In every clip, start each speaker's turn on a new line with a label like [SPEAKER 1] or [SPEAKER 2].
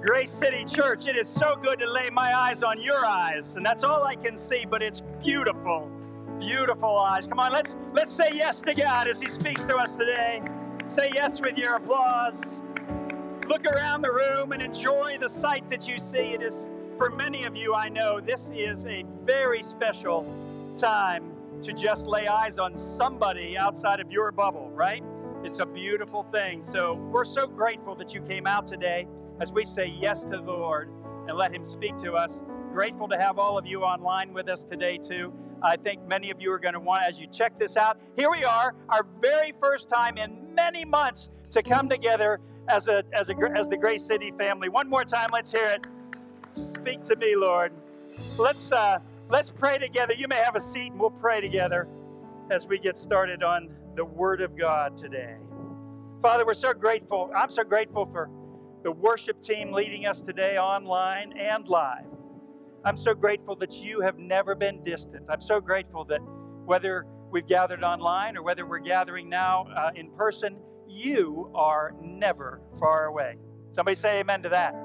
[SPEAKER 1] Grace City Church, it is so good to lay my eyes on your eyes, and that's all I can see, but it's beautiful, beautiful eyes. Come on, let's say yes to God as He speaks to us today. Say yes with your applause. Look around the room and enjoy the sight that you see. It is, for many of you, I know, this is a very special time to just lay eyes on somebody outside of your bubble, right? It's a beautiful thing. So we're so grateful that you came out today as we say yes to the Lord and let Him speak to us. Grateful to have all of you online with us today too. I think many of you are going to want, as you check this out, here we are, our very first time in many months to come together as the Grace City family. One more time, let's hear it. Speak to me, Lord. Let's pray together. You may have a seat and we'll pray together as we get started on the Word of God today. Father, we're so grateful. I'm so grateful for the worship team leading us today online and live. I'm so grateful that you have never been distant. I'm so grateful that whether we've gathered online or whether we're gathering now in person, you are never far away. Somebody say amen to that.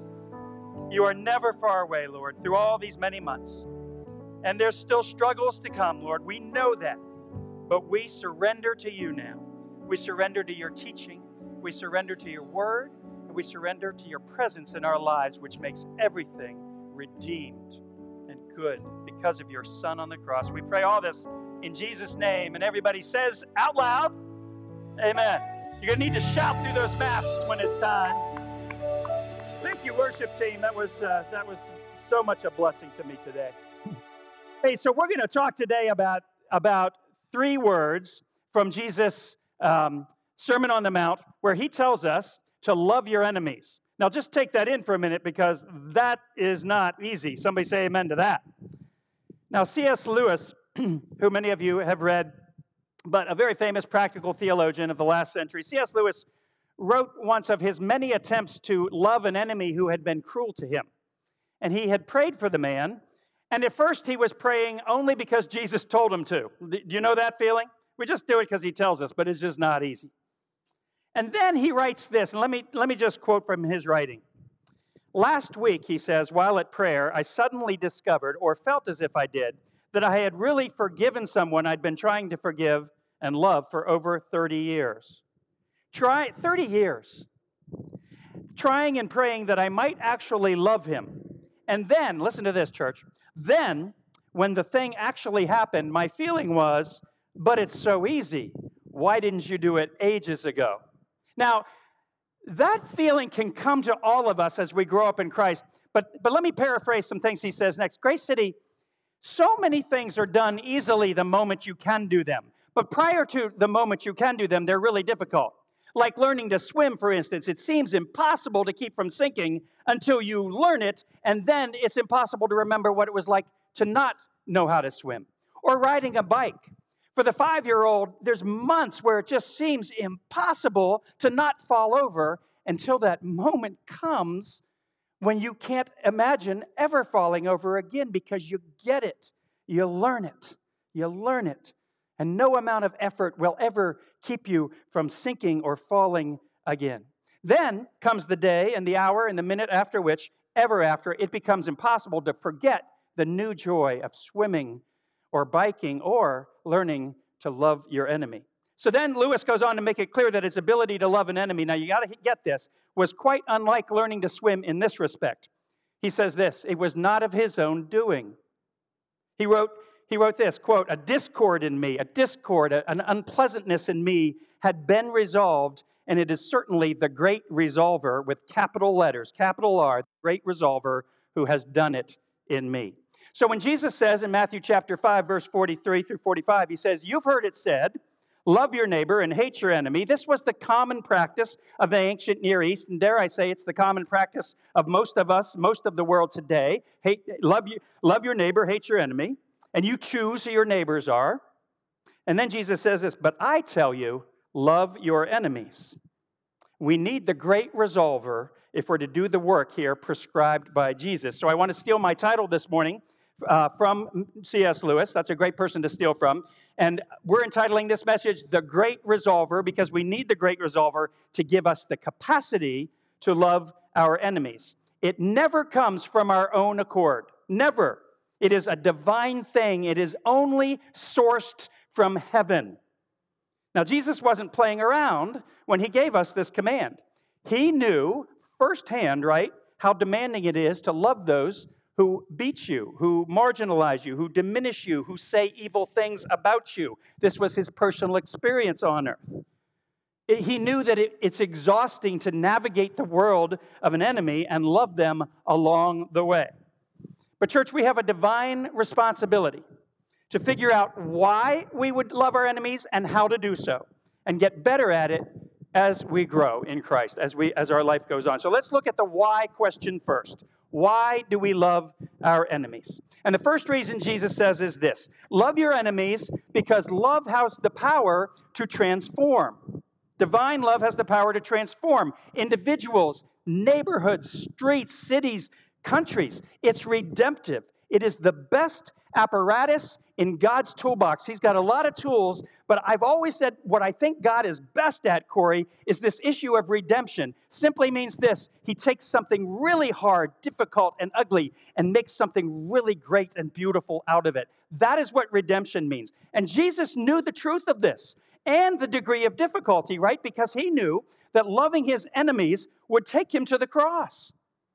[SPEAKER 1] You are never far away, Lord, through all these many months. And there's still struggles to come, Lord. We know that. But we surrender to you now. We surrender to your teaching. We surrender to your word. And we surrender to your presence in our lives, which makes everything redeemed and good because of your Son on the cross. We pray all this in Jesus' name. And everybody says out loud, amen. You're going to need to shout through those masks when it's time. Thank you, worship team. That was so much a blessing to me today. Hey, so we're going to talk today about 3 words from Jesus' Sermon on the Mount, where he tells us to love your enemies. Now, just take that in for a minute because that is not easy. Somebody say amen to that. Now, C.S. Lewis, who many of you have read, but a very famous practical theologian of the last century, C.S. Lewis wrote once of his many attempts to love an enemy who had been cruel to him. And he had prayed for the man, and at first he was praying only because Jesus told him to. Do you know that feeling? We just do it because he tells us, but it's just not easy. And then he writes this, and let me just quote from his writing. Last week, he says, while at prayer, I suddenly discovered, or felt as if I did, that I had really forgiven someone I'd been trying to forgive and love for over 30 years. 30 years. Trying and praying that I might actually love him. And then, listen to this, church, then, when the thing actually happened, my feeling was, but it's so easy. Why didn't you do it ages ago? Now, that feeling can come to all of us as we grow up in Christ. But let me paraphrase some things he says next. Grace City, so many things are done easily the moment you can do them. But prior to the moment you can do them, they're really difficult. Like learning to swim, for instance. It seems impossible to keep from sinking until you learn it, and then it's impossible to remember what it was like to not know how to swim. Or riding a bike. For the 5-year-old, there's months where it just seems impossible to not fall over until that moment comes when you can't imagine ever falling over again because you get it. You learn it. You learn it. And no amount of effort will ever keep you from sinking or falling again. Then comes the day and the hour and the minute after which, ever after, it becomes impossible to forget the new joy of swimming or biking or learning to love your enemy. So then Lewis goes on to make it clear that his ability to love an enemy, now you got to get this, was quite unlike learning to swim in this respect. He says this, it was not of his own doing. He wrote this, quote, a discord in me, an unpleasantness in me had been resolved, and it is certainly the great resolver with capital letters, capital R, the great resolver who has done it in me. So when Jesus says in Matthew chapter 5, verse 43 through 45, he says, you've heard it said, love your neighbor and hate your enemy. This was the common practice of the ancient Near East, and dare I say it's the common practice of most of us, most of the world today. Love your neighbor, hate your enemy, and you choose who your neighbors are. And then Jesus says this, but I tell you, love your enemies. We need the great resolver if we're to do the work here prescribed by Jesus. So I want to steal my title this morning from C.S. Lewis. That's a great person to steal from. And we're entitling this message, The Great Resolver, because we need the great resolver to give us the capacity to love our enemies. It never comes from our own accord. Never. It is a divine thing. It is only sourced from heaven. Now, Jesus wasn't playing around when he gave us this command. He knew firsthand, right, how demanding it is to love those who beat you, who marginalize you, who diminish you, who say evil things about you. This was his personal experience on earth. He knew that it's exhausting to navigate the world of an enemy and love them along the way. But church, we have a divine responsibility to figure out why we would love our enemies and how to do so, and get better at it as we grow in Christ, as our life goes on. So let's look at the why question first. Why do we love our enemies? And the first reason Jesus says is this: love your enemies because love has the power to transform. Divine love has the power to transform individuals, neighborhoods, streets, cities, countries. It's redemptive. It is the best apparatus in God's toolbox. He's got a lot of tools, but I've always said what I think God is best at, Corey, is this issue of redemption. Simply means this: he takes something really hard, difficult, and ugly and makes something really great and beautiful out of it. That is what redemption means. And Jesus knew the truth of this and the degree of difficulty, right? Because he knew that loving his enemies would take him to the cross,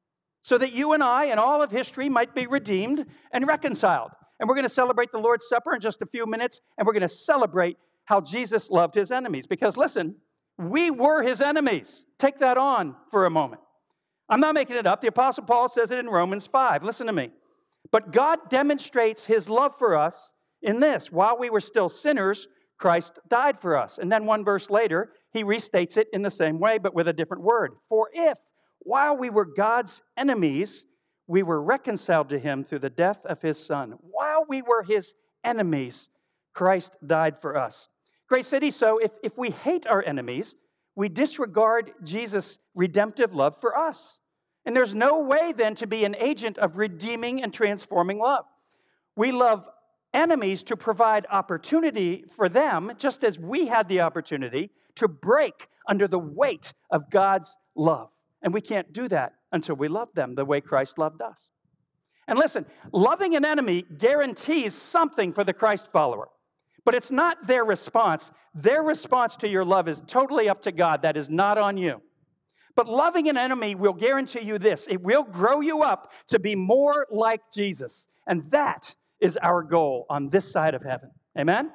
[SPEAKER 1] so that you and I and all of history might be redeemed and reconciled. And we're going to celebrate the Lord's Supper in just a few minutes, and we're going to celebrate how Jesus loved his enemies. Because listen, we were his enemies. Take that on for a moment. I'm not making it up. The Apostle Paul says it in Romans 5. Listen to me. But God demonstrates his love for us in this: while we were still sinners, Christ died for us. And then one verse later, he restates it in the same way, but with a different word. For if, while we were God's enemies, we were reconciled to him through the death of his Son. While we were his enemies, Christ died for us. Grace City, so if we hate our enemies, we disregard Jesus' redemptive love for us. And there's no way then to be an agent of redeeming and transforming love. We love enemies to provide opportunity for them, just as we had the opportunity to break under the weight of God's love. And we can't do that until we love them the way Christ loved us. And listen, loving an enemy guarantees something for the Christ follower. But it's not their response. Their response to your love is totally up to God. That is not on you. But loving an enemy will guarantee you this: it will grow you up to be more like Jesus. And that is our goal on this side of heaven. Amen?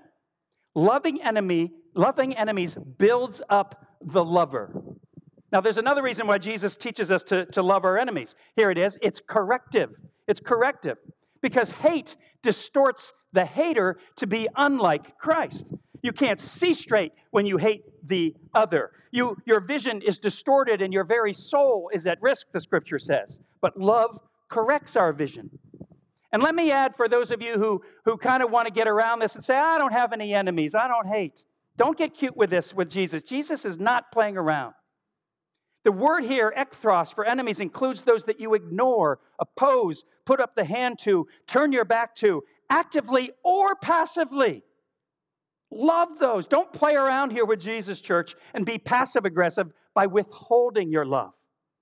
[SPEAKER 1] Loving enemies builds up the lover. Now, there's another reason why Jesus teaches us to love our enemies. Here it is. It's corrective. It's corrective. Because hate distorts the hater to be unlike Christ. You can't see straight when you hate the other. Your vision is distorted and your very soul is at risk, the Scripture says. But love corrects our vision. And let me add, for those of you who kind of want to get around this and say, I don't have any enemies, I don't hate. Don't get cute with this with Jesus. Jesus is not playing around. The word here, ekthros, for enemies includes those that you ignore, oppose, put up the hand to, turn your back to, actively or passively. Love those. Don't play around here with Jesus, church, and be passive-aggressive by withholding your love.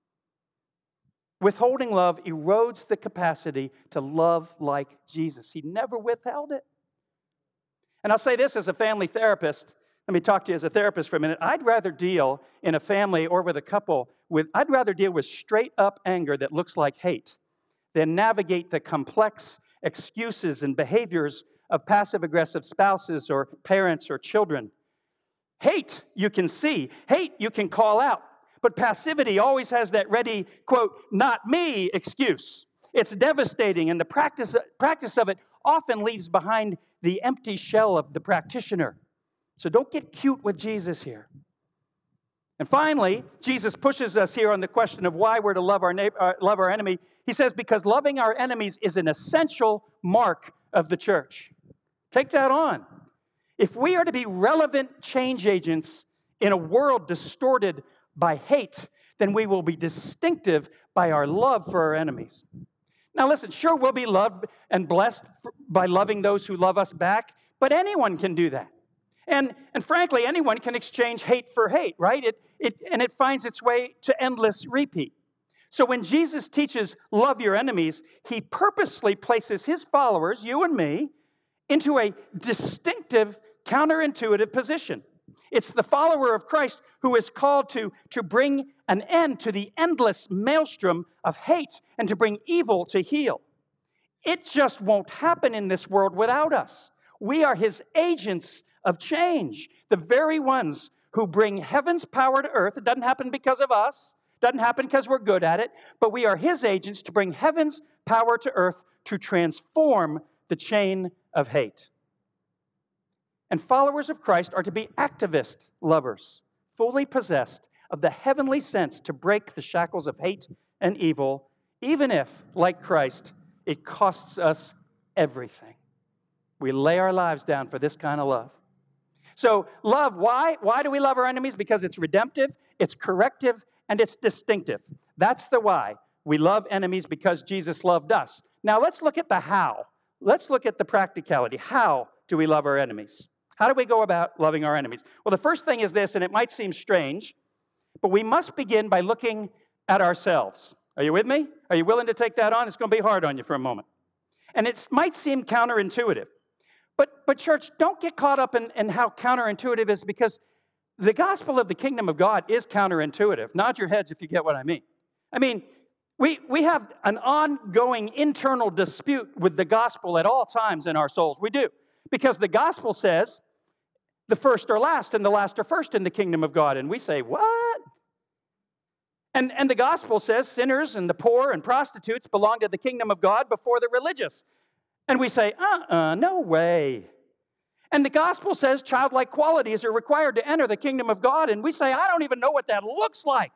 [SPEAKER 1] Withholding love erodes the capacity to love like Jesus. He never withheld it. And I'll say this as a family therapist. Let me talk to you as a therapist for a minute. I'd rather deal in a family or with a couple I'd rather deal with straight up anger that looks like hate than navigate the complex excuses and behaviors of passive-aggressive spouses or parents or children. Hate, you can see. Hate, you can call out. But passivity always has that ready, quote, not me excuse. It's devastating, and the practice of it often leaves behind the empty shell of the practitioner. So don't get cute with Jesus here. And finally, Jesus pushes us here on the question of why we're to love our enemy. He says, because loving our enemies is an essential mark of the church. Take that on. If we are to be relevant change agents in a world distorted by hate, then we will be distinctive by our love for our enemies. Now listen, sure, we'll be loved and blessed by loving those who love us back, but anyone can do that. And frankly, anyone can exchange hate for hate, right? And it finds its way to endless repeat. So when Jesus teaches love your enemies, he purposely places his followers, you and me, into a distinctive, counterintuitive position. It's the follower of Christ who is called to bring an end to the endless maelstrom of hate and to bring evil to heel. It just won't happen in this world without us. We are his agents of change, the very ones who bring heaven's power to earth. It doesn't happen because of us. Doesn't happen because we're good at it, but we are his agents to bring heaven's power to earth to transform the chain of hate. And followers of Christ are to be activist lovers, fully possessed of the heavenly sense to break the shackles of hate and evil, even if, like Christ, it costs us everything. We lay our lives down for this kind of love. So love, why? Why do we love our enemies? Because it's redemptive, it's corrective, and it's distinctive. That's the why. We love enemies because Jesus loved us. Now let's look at the how. Let's look at the practicality. How do we love our enemies? How do we go about loving our enemies? Well, the first thing is this, and it might seem strange, but we must begin by looking at ourselves. Are you with me? Are you willing to take that on? It's going to be hard on you for a moment. And it might seem counterintuitive. But church, don't get caught up in how counterintuitive it is, because the gospel of the kingdom of God is counterintuitive. Nod your heads if you get what I mean. I mean, we have an ongoing internal dispute with the gospel at all times in our souls. We do. Because the gospel says the first are last and the last are first in the kingdom of God. And we say, what? And the gospel says sinners and the poor and prostitutes belong to the kingdom of God before the religious. And we say, no way. And the gospel says childlike qualities are required to enter the kingdom of God. And we say, I don't even know what that looks like.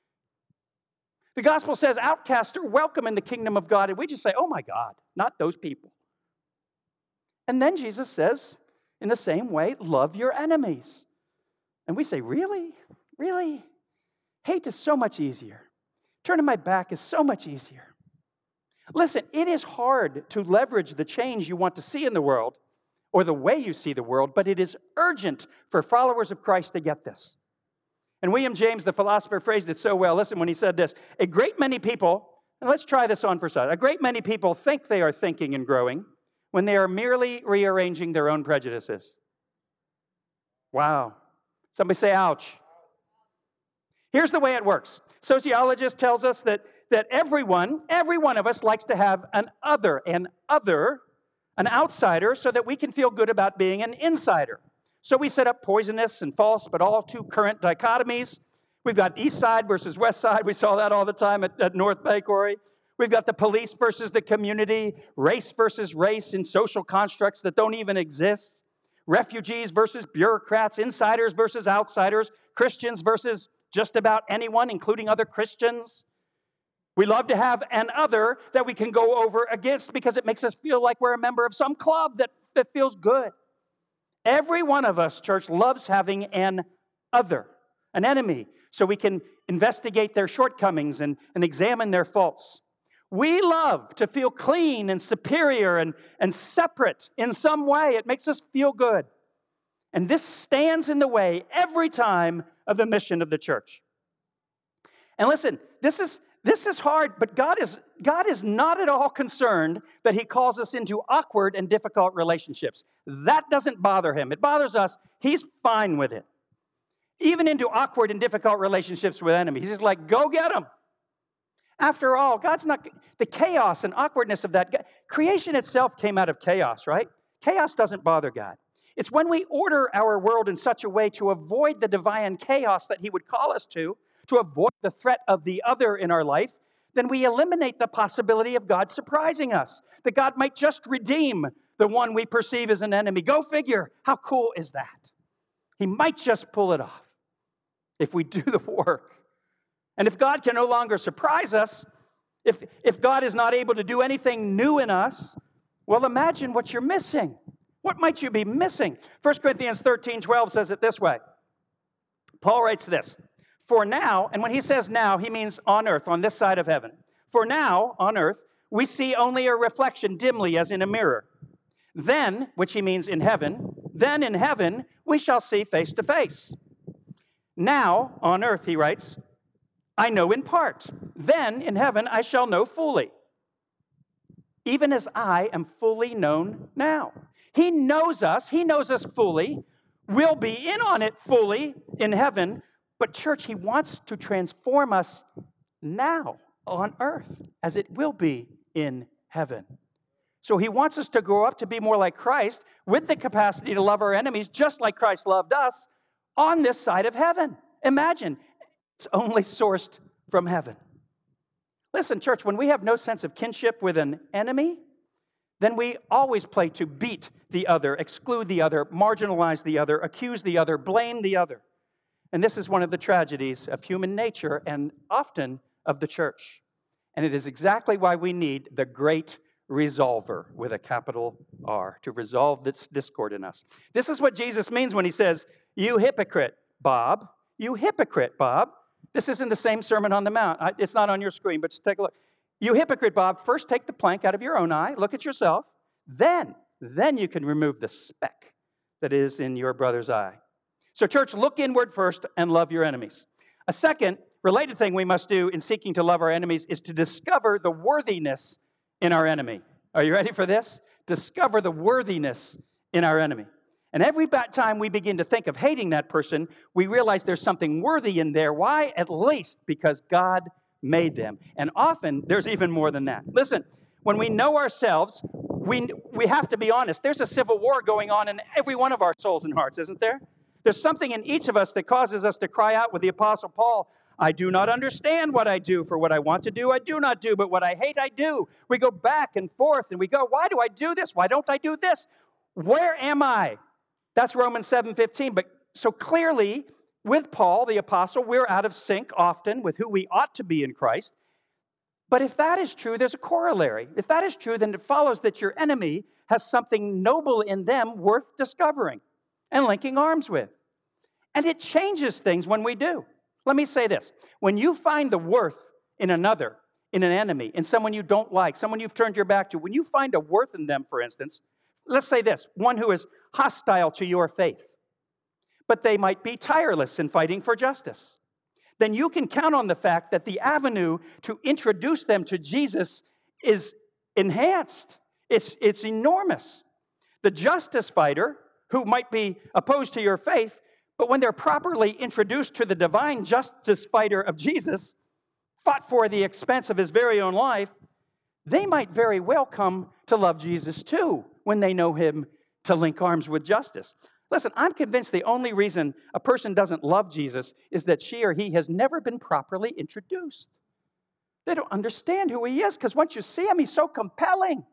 [SPEAKER 1] The gospel says outcasts are welcome in the kingdom of God. And we just say, oh my God, not those people. And then Jesus says, in the same way, love your enemies. And we say, really? Really? Hate is so much easier. Turning my back is so much easier. Listen, it is hard to leverage the change you want to see in the world or the way you see the world, but it is urgent for followers of Christ to get this. And William James, the philosopher, phrased it so well. Listen, when he said this, a great many people, and let's try this on for size, a great many people think they are thinking and growing when they are merely rearranging their own prejudices. Wow. Somebody say, ouch. Here's the way it works. Sociologist tells us that every one of us likes to have an outsider, so that we can feel good about being an insider. So we set up poisonous and false, but all too current dichotomies. We've got East Side versus West Side. We saw that all the time at North Bay, Corey. We've got the police versus the community, race versus race in social constructs that don't even exist, refugees versus bureaucrats, insiders versus outsiders, Christians versus just about anyone, including other Christians. We love to have an other that we can go over against because it makes us feel like we're a member of some club that feels good. Every one of us, church, loves having an other, an enemy, so we can investigate their shortcomings and examine their faults. We love to feel clean and superior and separate in some way. It makes us feel good. And this stands in the way every time of the mission of the church. And listen, this is hard, but God is not at all concerned that he calls us into awkward and difficult relationships. That doesn't bother him. It bothers us. He's fine with it. Even into awkward and difficult relationships with enemies. He's like, go get them. After all, God's not, the chaos and awkwardness of that, creation itself came out of chaos, right? Chaos doesn't bother God. It's when we order our world in such a way to avoid the divine chaos that he would call us to avoid the threat of the other in our life, then we eliminate the possibility of God surprising us, that God might just redeem the one we perceive as an enemy. Go figure. How cool is that? He might just pull it off if we do the work. And if God can no longer surprise us, if God is not able to do anything new in us, well, imagine what you're missing. What might you be missing? 1 Corinthians 13:12 says it this way. Paul writes this, for now, and when he says now, he means on earth, on this side of heaven. For now, on earth, we see only a reflection dimly as in a mirror. Then, which he means in heaven, then in heaven we shall see face to face. Now, on earth, he writes, I know in part. Then in heaven I shall know fully, even as I am fully known now. He knows us fully. We'll be in on it fully in heaven. But church, he wants to transform us now on earth as it will be in heaven. So he wants us to grow up to be more like Christ with the capacity to love our enemies just like Christ loved us on this side of heaven. Imagine, it's only sourced from heaven. Listen, church, when we have no sense of kinship with an enemy, then we always play to beat the other, exclude the other, marginalize the other, accuse the other, blame the other. And this is one of the tragedies of human nature and often of the church. And it is exactly why we need the great resolver with a capital R to resolve this discord in us. This is what Jesus means when he says, "You hypocrite, Bob. You hypocrite, Bob." This is in the same Sermon on the Mount. It's not on your screen, but just take a look. "You hypocrite, Bob, first take the plank out of your own eye, look at yourself, then you can remove the speck that is in your brother's eye." So church, look inward first and love your enemies. A second related thing we must do in seeking to love our enemies is to discover the worthiness in our enemy. Are you ready for this? Discover the worthiness in our enemy. And every time we begin to think of hating that person, we realize there's something worthy in there. Why? At least because God made them. And often, there's even more than that. Listen, when we know ourselves, we have to be honest. There's a civil war going on in every one of our souls and hearts, isn't there? There's something in each of us that causes us to cry out with the Apostle Paul, "I do not understand what I do, for what I want to do, I do not do, but what I hate, I do." We go back and forth, and we go, why do I do this? Why don't I do this? Where am I? That's Romans 7:15. But so clearly, with Paul, the apostle, we're out of sync often with who we ought to be in Christ. But if that is true, there's a corollary. If that is true, then it follows that your enemy has something noble in them worth discovering and linking arms with. And it changes things when we do. Let me say this. When you find the worth in another, in an enemy, in someone you don't like, someone you've turned your back to, when you find a worth in them, for instance, let's say this, one who is hostile to your faith, but they might be tireless in fighting for justice, then you can count on the fact that the avenue to introduce them to Jesus is enhanced. It's enormous. The justice fighter, who might be opposed to your faith, but when they're properly introduced to the divine justice fighter of Jesus, fought for at the expense of his very own life, they might very well come to love Jesus too when they know him to link arms with justice. Listen, I'm convinced the only reason a person doesn't love Jesus is that she or he has never been properly introduced. They don't understand who he is, because once you see him, he's so compelling.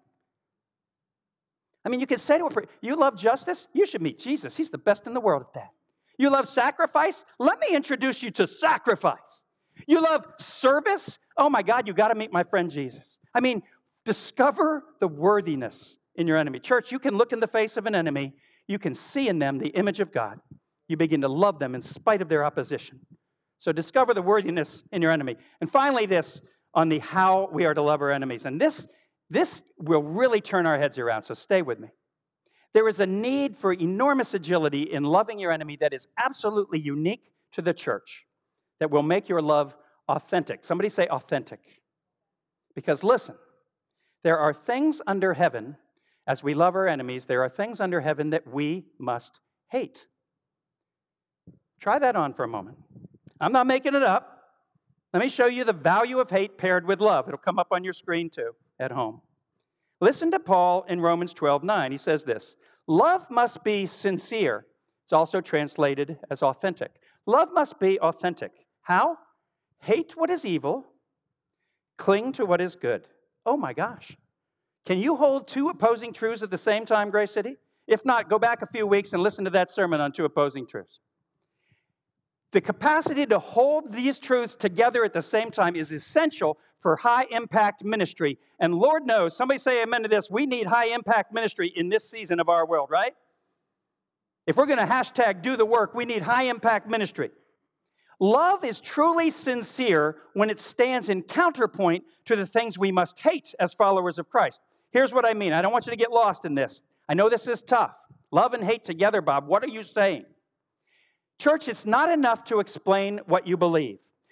[SPEAKER 1] I mean, you can say to a person, "You love justice? You should meet Jesus. He's the best in the world at that. You love sacrifice? Let me introduce you to sacrifice. You love service? Oh my God, you got to meet my friend Jesus." I mean, discover the worthiness in your enemy. Church, you can look in the face of an enemy. You can see in them the image of God. You begin to love them in spite of their opposition. So discover the worthiness in your enemy. And finally, this on the how we are to love our enemies. And this will really turn our heads around, so stay with me. There is a need for enormous agility in loving your enemy that is absolutely unique to the church, that will make your love authentic. Somebody say authentic. Because listen, there are things under heaven, as we love our enemies, there are things under heaven that we must hate. Try that on for a moment. I'm not making it up. Let me show you the value of hate paired with love. It'll come up on your screen too at home. Listen to Paul in Romans 12:9. He says this, "Love must be sincere." It's also translated as authentic. Love must be authentic. How? Hate what is evil, cling to what is good. Oh my gosh. Can you hold two opposing truths at the same time, Grace City? If not, go back a few weeks and listen to that sermon on two opposing truths. The capacity to hold these truths together at the same time is essential for high-impact ministry. And Lord knows, somebody say amen to this, we need high-impact ministry in this season of our world, right? If we're going to hashtag do the work, we need high-impact ministry. Love is truly sincere when it stands in counterpoint to the things we must hate as followers of Christ. Here's what I mean. I don't want you to get lost in this. I know this is tough. Love and hate together, Bob. What are you saying? Church, it's not enough to explain what you believe.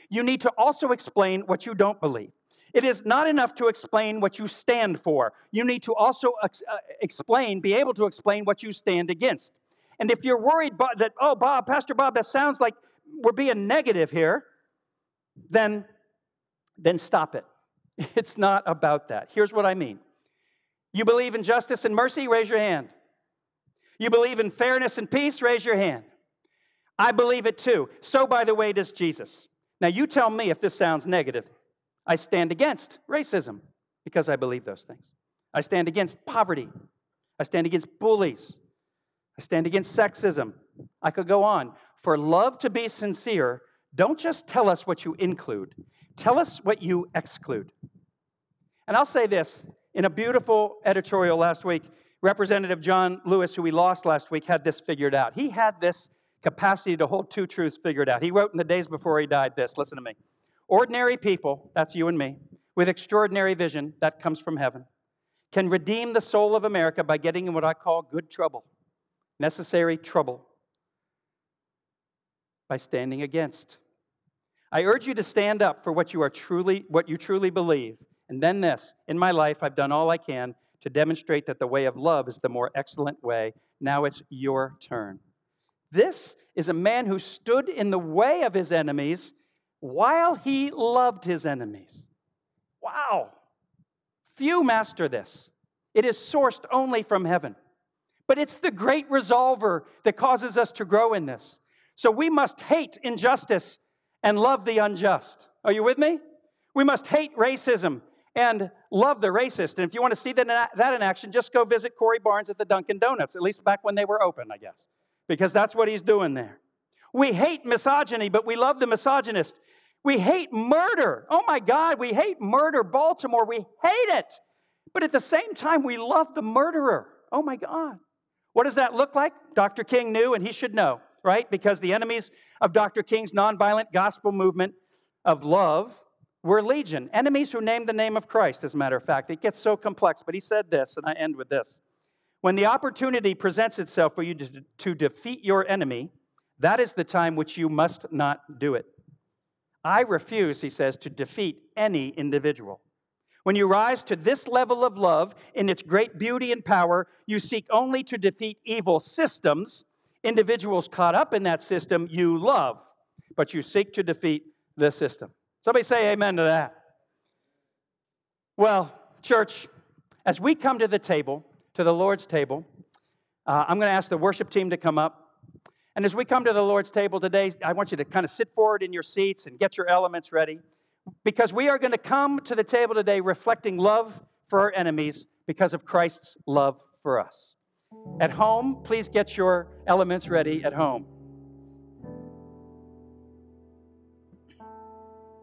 [SPEAKER 1] you need to also explain what you don't believe. It is not enough to explain what you stand for. You need to also be able to explain what you stand against. And if you're worried that, oh, Bob, Pastor Bob, that sounds like we're being negative here, then stop it. It's not about that. Here's what I mean. You believe in justice and mercy? Raise your hand. You believe in fairness and peace? Raise your hand. I believe it too. So, by the way, does Jesus. Now, you tell me if this sounds negative. I stand against racism because I believe those things. I stand against poverty. I stand against bullies. I stand against sexism. I could go on. For love to be sincere, don't just tell us what you include. Tell us what you exclude. And I'll say this. In a beautiful editorial last week, Representative John Lewis, who we lost last week, had this figured out. He had this capacity to hold two truths figured out. He wrote in the days before he died this. Listen to me. Ordinary people, that's you and me, with extraordinary vision, that comes from heaven, can redeem the soul of America by getting in what I call good trouble, necessary trouble, by standing against. I urge you to stand up for what you truly believe. And then this, in my life, I've done all I can to demonstrate that the way of love is the more excellent way. Now it's your turn. This is a man who stood in the way of his enemies while he loved his enemies. Wow. Few master this. It is sourced only from heaven. But it's the great resolver that causes us to grow in this. So we must hate injustice and love the unjust. Are you with me? We must hate racism and love the racist. And if you want to see that in action, just go visit Corey Barnes at the Dunkin' Donuts, at least back when they were open, I guess, because that's what he's doing there. We hate misogyny, but we love the misogynist. We hate murder. Oh my God, we hate murder. Baltimore, we hate it. But at the same time, we love the murderer. Oh my God. What does that look like? Dr. King knew, and he should know, right? Because the enemies of Dr. King's nonviolent gospel movement of love were legion. Enemies who named the name of Christ, as a matter of fact. It gets so complex, but he said this, and I end with this. When the opportunity presents itself for you to defeat your enemy, that is the time which you must not do it. I refuse, he says, to defeat any individual. When you rise to this level of love in its great beauty and power, you seek only to defeat evil systems, individuals caught up in that system you love, but you seek to defeat the system. Somebody say amen to that. Well, church, as we come to the table, to the Lord's table, I'm going to ask the worship team to come up. And as we come to the Lord's table today, I want you to kind of sit forward in your seats and get your elements ready, because we are going to come to the table today reflecting love for our enemies because of Christ's love for us. At home, please get your elements ready at home.